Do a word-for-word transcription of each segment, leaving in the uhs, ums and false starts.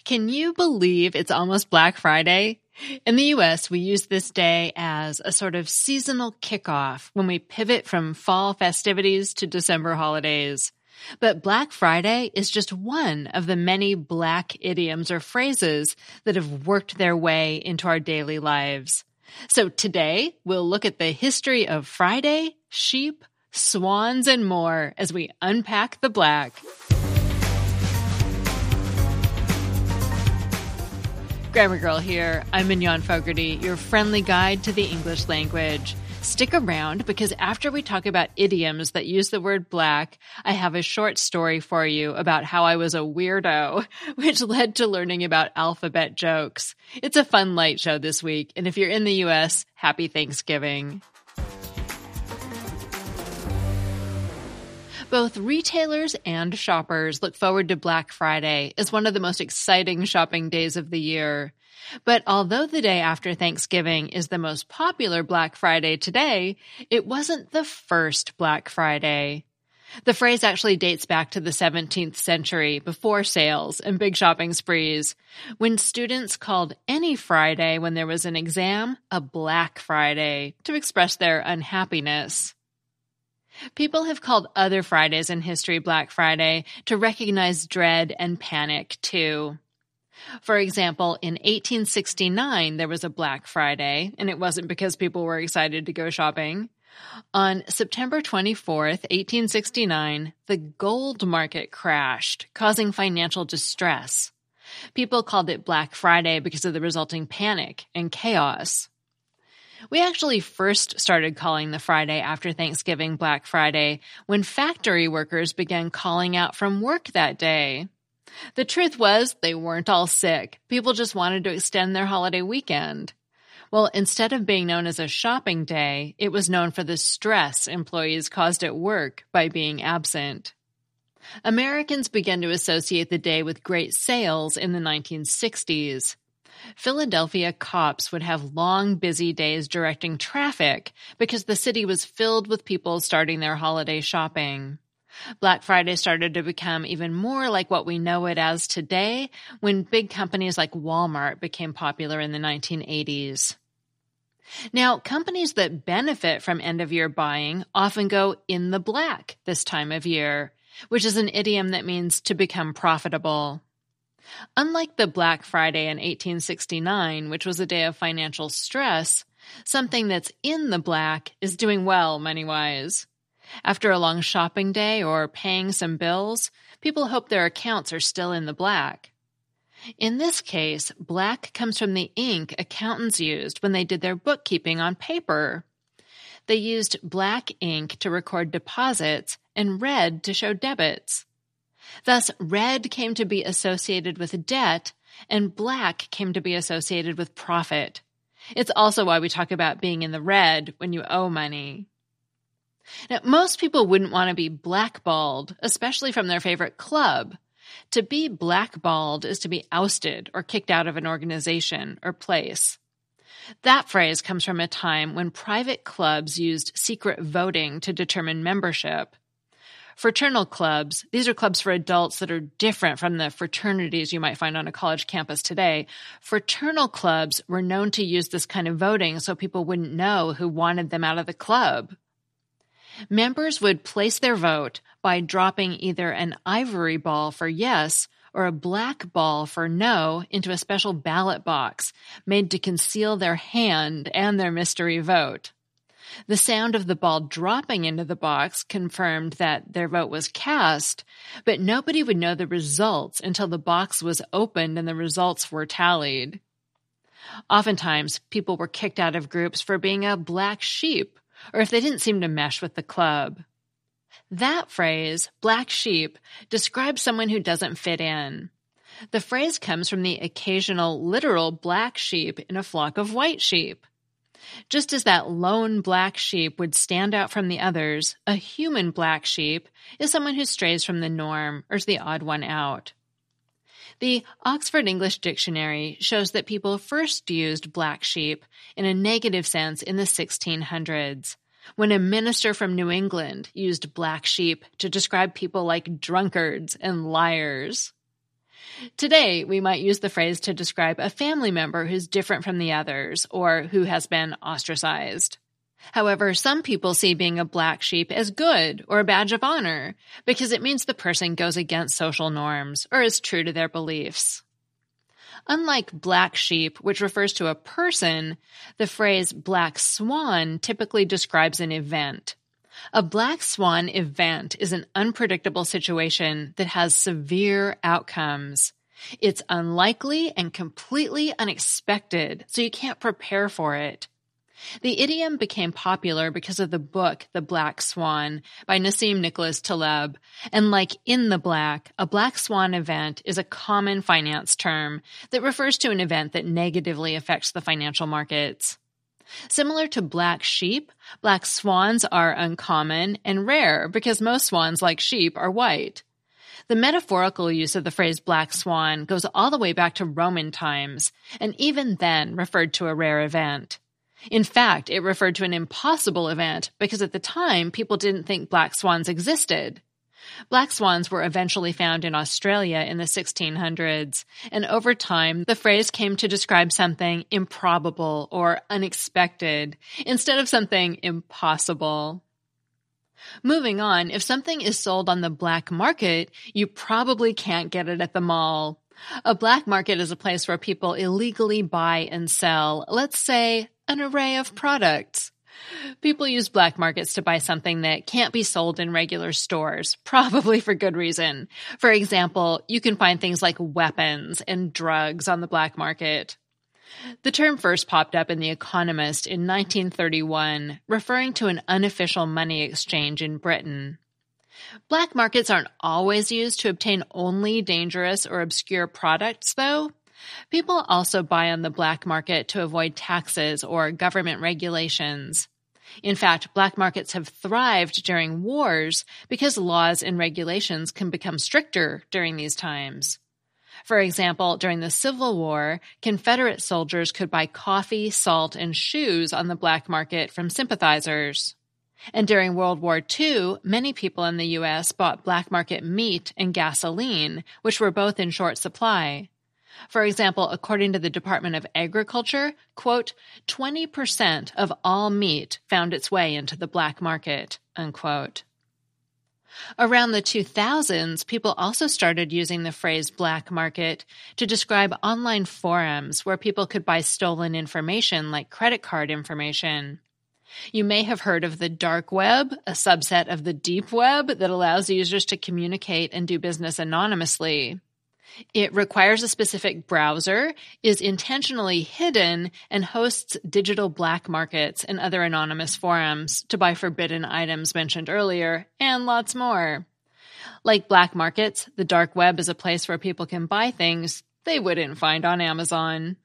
Can you believe it's almost Black Friday? In the U S, we use this day as a sort of seasonal kickoff when we pivot from fall festivities to December holidays. But Black Friday is just one of the many Black idioms or phrases that have worked their way into our daily lives. So today, we'll look at the history of Friday, sheep, swans, and more as we unpack the Black. Grammar Girl here. I'm Mignon Fogarty, your friendly guide to the English language. Stick around because after we talk about idioms that use the word black, I have a short story for you about how I was a weirdo, which led to learning about alphabet jokes. It's a fun light show this week, and if you're in the U S, happy Thanksgiving. Both retailers and shoppers look forward to Black Friday as one of the most exciting shopping days of the year. But although the day after Thanksgiving is the most popular Black Friday today, it wasn't the first Black Friday. The phrase actually dates back to the seventeenth century, before sales and big shopping sprees, when students called any Friday when there was an exam a Black Friday to express their unhappiness. People have called other Fridays in history Black Friday to recognize dread and panic, too. For example, in eighteen sixty-nine, there was a Black Friday, and it wasn't because people were excited to go shopping. On September twenty-fourth, eighteen sixty-nine, the gold market crashed, causing financial distress. People called it Black Friday because of the resulting panic and chaos. We actually first started calling the Friday after Thanksgiving Black Friday when factory workers began calling out from work that day. The truth was, they weren't all sick. People just wanted to extend their holiday weekend. Well, instead of being known as a shopping day, it was known for the stress employees caused at work by being absent. Americans began to associate the day with great sales in the nineteen sixties. Philadelphia cops would have long, busy days directing traffic because the city was filled with people starting their holiday shopping. Black Friday started to become even more like what we know it as today when big companies like Walmart became popular in the nineteen eighties. Now, companies that benefit from end-of-year buying often go in the black this time of year, which is an idiom that means to become profitable. Unlike the Black Friday in eighteen sixty-nine, which was a day of financial stress, something that's in the black is doing well money-wise. After a long shopping day or paying some bills, people hope their accounts are still in the black. In this case, black comes from the ink accountants used when they did their bookkeeping on paper. They used black ink to record deposits and red to show debits. Thus, red came to be associated with debt, and black came to be associated with profit. It's also why we talk about being in the red when you owe money. Now, most people wouldn't want to be blackballed, especially from their favorite club. To be blackballed is to be ousted or kicked out of an organization or place. That phrase comes from a time when private clubs used secret voting to determine membership. Fraternal clubs, these are clubs for adults that are different from the fraternities you might find on a college campus today. Fraternal clubs were known to use this kind of voting so people wouldn't know who wanted them out of the club. Members would place their vote by dropping either an ivory ball for yes or a black ball for no into a special ballot box made to conceal their hand and their mystery vote. The sound of the ball dropping into the box confirmed that their vote was cast, but nobody would know the results until the box was opened and the results were tallied. Oftentimes, people were kicked out of groups for being a black sheep, or if they didn't seem to mesh with the club. That phrase, black sheep, describes someone who doesn't fit in. The phrase comes from the occasional literal black sheep in a flock of white sheep. Just as that lone black sheep would stand out from the others, a human black sheep is someone who strays from the norm or is the odd one out. The Oxford English Dictionary shows that people first used black sheep in a negative sense in the sixteen hundreds, when a minister from New England used black sheep to describe people like drunkards and liars. Today, we might use the phrase to describe a family member who's different from the others or who has been ostracized. However, some people see being a black sheep as good or a badge of honor because it means the person goes against social norms or is true to their beliefs. Unlike black sheep, which refers to a person, the phrase black swan typically describes an event. A black swan event is an unpredictable situation that has severe outcomes. It's unlikely and completely unexpected, so you can't prepare for it. The idiom became popular because of the book The Black Swan by Nassim Nicholas Taleb, and like In the Black, a black swan event is a common finance term that refers to an event that negatively affects the financial markets. Similar to black sheep, black swans are uncommon and rare because most swans, like sheep, are white. The metaphorical use of the phrase black swan goes all the way back to Roman times, and even then referred to a rare event. In fact, it referred to an impossible event because at the time, people didn't think black swans existed. Black swans were eventually found in Australia in the sixteen hundreds, and over time, the phrase came to describe something improbable or unexpected instead of something impossible. Moving on, if something is sold on the black market, you probably can't get it at the mall. A black market is a place where people illegally buy and sell, let's say, an array of products. People use black markets to buy something that can't be sold in regular stores, probably for good reason. For example, you can find things like weapons and drugs on the black market. The term first popped up in The Economist in nineteen thirty-one, referring to an unofficial money exchange in Britain. Black markets aren't always used to obtain only dangerous or obscure products, though. People also buy on the black market to avoid taxes or government regulations. In fact, black markets have thrived during wars because laws and regulations can become stricter during these times. For example, during the Civil War, Confederate soldiers could buy coffee, salt, and shoes on the black market from sympathizers. And during World War Two, many people in the U S bought black market meat and gasoline, which were both in short supply. For example, according to the Department of Agriculture, quote, twenty percent of all meat found its way into the black market, unquote. Around the two thousands, people also started using the phrase black market to describe online forums where people could buy stolen information like credit card information. You may have heard of the dark web, a subset of the deep web that allows users to communicate and do business anonymously. It requires a specific browser, is intentionally hidden, and hosts digital black markets and other anonymous forums to buy forbidden items mentioned earlier, and lots more. Like black markets, the dark web is a place where people can buy things they wouldn't find on Amazon.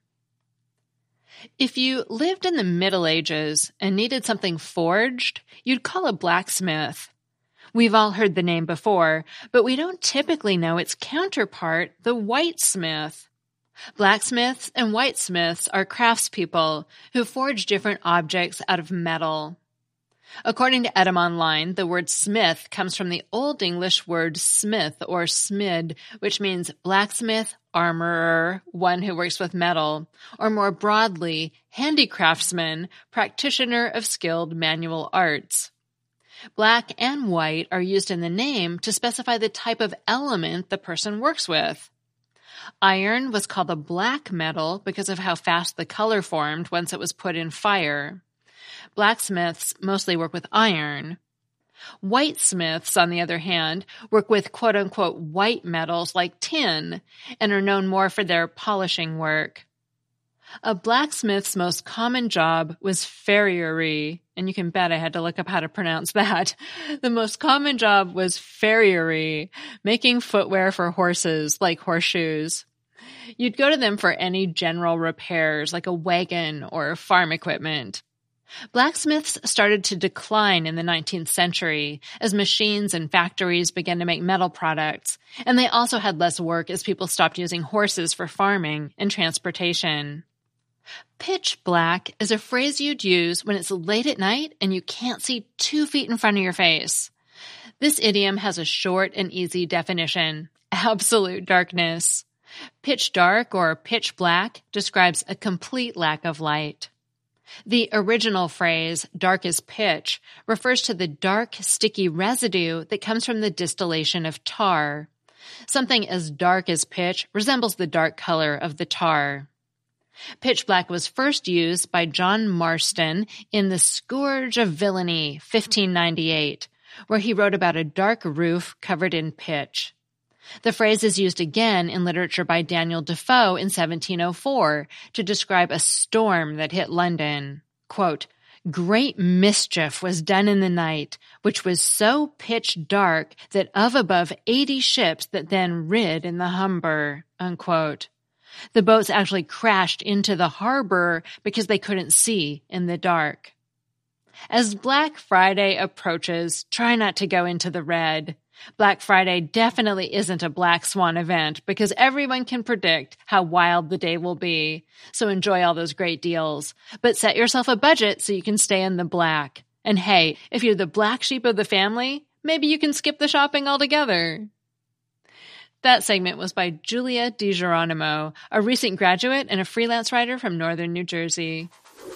If you lived in the Middle Ages and needed something forged, you'd call a blacksmith. We've all heard the name before, but we don't typically know its counterpart, the whitesmith. Blacksmiths and whitesmiths are craftspeople who forge different objects out of metal. According to Edom Online, the word smith comes from the Old English word smith or smid, which means blacksmith, armorer, one who works with metal, or more broadly, handicraftsman, practitioner of skilled manual arts. Black and white are used in the name to specify the type of element the person works with. Iron was called a black metal because of how fast the color formed once it was put in fire. Blacksmiths mostly work with iron. Whitesmiths, on the other hand, work with quote-unquote white metals like tin and are known more for their polishing work. A blacksmith's most common job was farriery, and you can bet I had to look up how to pronounce that. The most common job was farriery, making footwear for horses like horseshoes. You'd go to them for any general repairs like a wagon or farm equipment. Blacksmiths started to decline in the nineteenth century as machines and factories began to make metal products, and they also had less work as people stopped using horses for farming and transportation. Pitch black is a phrase you'd use when it's late at night and you can't see two feet in front of your face. This idiom has a short and easy definition: absolute darkness. Pitch dark or pitch black describes a complete lack of light. The original phrase, dark as pitch, refers to the dark, sticky residue that comes from the distillation of tar. Something as dark as pitch resembles the dark color of the tar. Pitch black was first used by John Marston in The Scourge of Villainy, fifteen ninety-eight, where he wrote about a dark roof covered in pitch. The phrase is used again in literature by Daniel Defoe in seventeen oh four to describe a storm that hit London. Quote, "Great mischief was done in the night, which was so pitch dark that of above eighty ships that then rid in the Humber." Unquote. The boats actually crashed into the harbor because they couldn't see in the dark. As Black Friday approaches, try not to go into the red. Black Friday definitely isn't a black swan event because everyone can predict how wild the day will be. So enjoy all those great deals. But set yourself a budget so you can stay in the black. And hey, if you're the black sheep of the family, maybe you can skip the shopping altogether. That segment was by Julia DiGeronimo, a recent graduate and a freelance writer from northern New Jersey.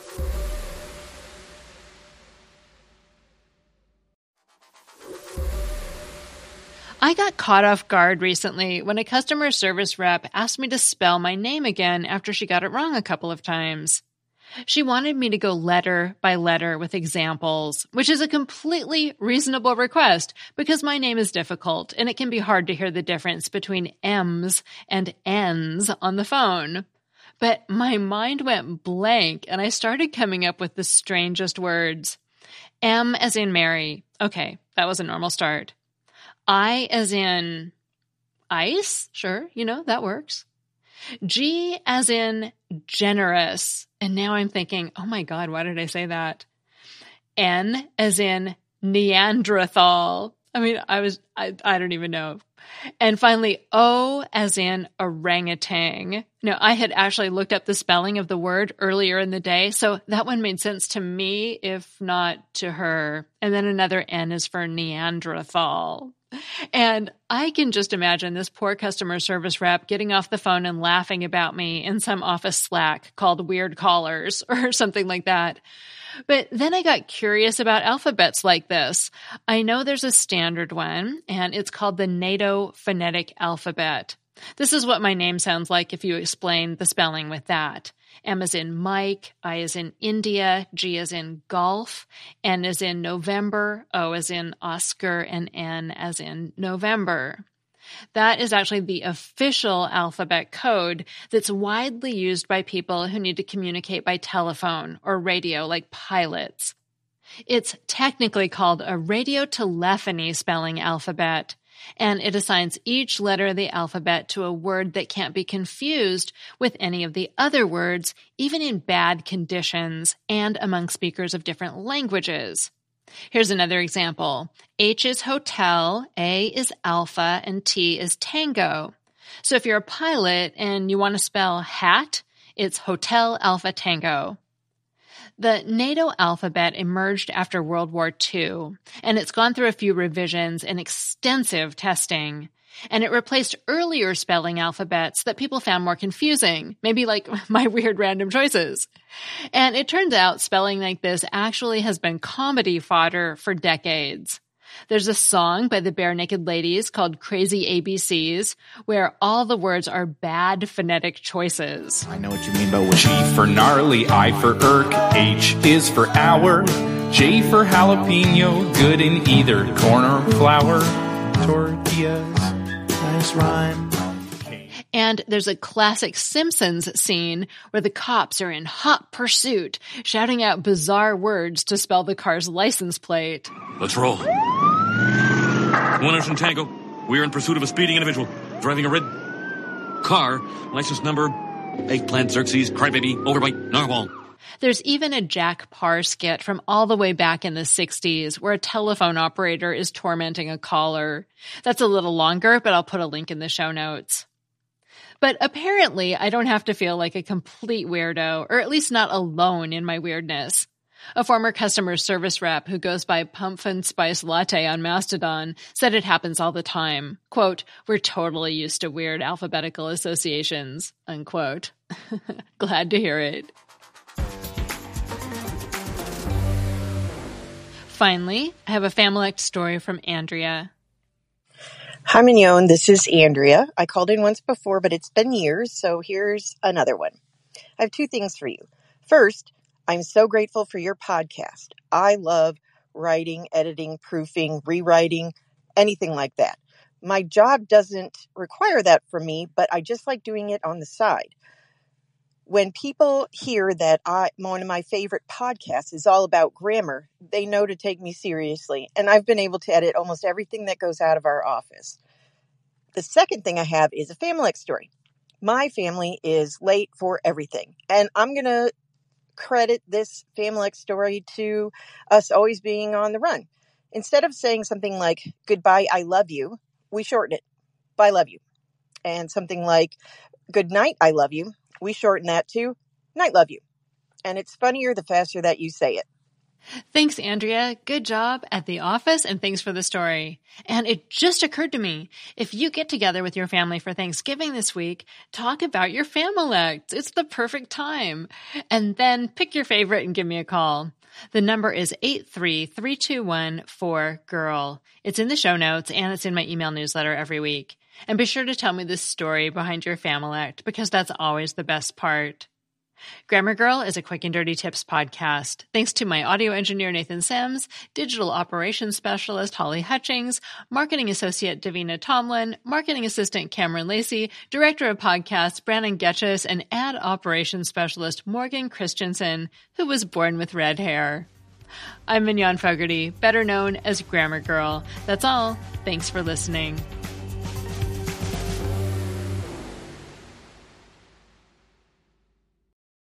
I got caught off guard recently when a customer service rep asked me to spell my name again after she got it wrong a couple of times. She wanted me to go letter by letter with examples, which is a completely reasonable request because my name is difficult and it can be hard to hear the difference between M's and N's on the phone. But my mind went blank and I started coming up with the strangest words. M as in Mary. Okay, that was a normal start. I as in ice. Sure, you know, that works. G as in generous. And now I'm thinking, oh my God, why did I say that? N as in Neanderthal. I mean, I was, I, I don't even know. And finally, O as in orangutan. Now, I had actually looked up the spelling of the word earlier in the day, so that one made sense to me, if not to her. And then another N is for Neanderthal. And I can just imagine this poor customer service rep getting off the phone and laughing about me in some office Slack called Weird Callers or something like that. But then I got curious about alphabets like this. I know there's a standard one, and it's called the NATO phonetic alphabet. This is what my name sounds like if you explain the spelling with that. M as in Mike, I as in India, G as in golf, N as in November, O as in Oscar, and N as in November. That is actually the official alphabet code that's widely used by people who need to communicate by telephone or radio, like pilots. It's technically called a radiotelephony spelling alphabet, and it assigns each letter of the alphabet to a word that can't be confused with any of the other words, even in bad conditions and among speakers of different languages. Here's another example. H is hotel, A is alpha, and T is tango. So if you're a pilot and you want to spell hat, it's hotel alpha tango. The NATO alphabet emerged after World War Two, and it's gone through a few revisions and extensive testing. And it replaced earlier spelling alphabets that people found more confusing, maybe like my weird random choices. And it turns out spelling like this actually has been comedy fodder for decades. There's a song by the Bare Naked Ladies called Crazy A B Cs, where all the words are bad phonetic choices. I know what you mean by what. G for gnarly, I for irk, H is for hour, J for jalapeno, good in either corn or flour, tortillas, nice rhyme. And there's a classic Simpsons scene where the cops are in hot pursuit, shouting out bizarre words to spell the car's license plate. Let's roll. One Ocean Tango. We are in pursuit of a speeding individual driving a red car. License number: Eggplant, Xerxes, Crybaby, Overbite, Narwhal. There's even a Jack Parr skit from all the way back in the sixties where a telephone operator is tormenting a caller. That's a little longer, but I'll put a link in the show notes. But apparently, I don't have to feel like a complete weirdo, or at least not alone in my weirdness. A former customer service rep who goes by Pumpkin Spice Latte on Mastodon said it happens all the time. Quote, "We're totally used to weird alphabetical associations," unquote. Glad to hear it. Finally, I have a Familect story from Andrea. Hi, Mignon. This is Andrea. I called in once before, but it's been years, so here's another one. I have two things for you. First, I'm so grateful for your podcast. I love writing, editing, proofing, rewriting, anything like that. My job doesn't require that from me, but I just like doing it on the side. When people hear that I, one of my favorite podcasts is all about grammar, they know to take me seriously. And I've been able to edit almost everything that goes out of our office. The second thing I have is a Familect story. My family is late for everything. And I'm going to credit this Familect story to us always being on the run. Instead of saying something like, "Goodbye, I love you," we shorten it, "Bye, love you." And something like, "Good night, I love you," we shorten that to "Night, love you." And it's funnier the faster that you say it. Thanks, Andrea. Good job at the office, and thanks for the story. And it just occurred to me, if you get together with your family for Thanksgiving this week, talk about your Familect. It's the perfect time. And then pick your favorite and give me a call. The number is eight three three two one four G I R L. It's in the show notes, and it's in my email newsletter every week. And be sure to tell me the story behind your Familect, because that's always the best part. Grammar Girl is a quick and dirty tips podcast. Thanks to my audio engineer, Nathan Sims, digital operations specialist, Holly Hutchings, marketing associate, Davina Tomlin, marketing assistant, Cameron Lacey, director of podcasts, Brandon Getchus, and ad operations specialist, Morgan Christensen, who was born with red hair. I'm Mignon Fogarty, better known as Grammar Girl. That's all. Thanks for listening.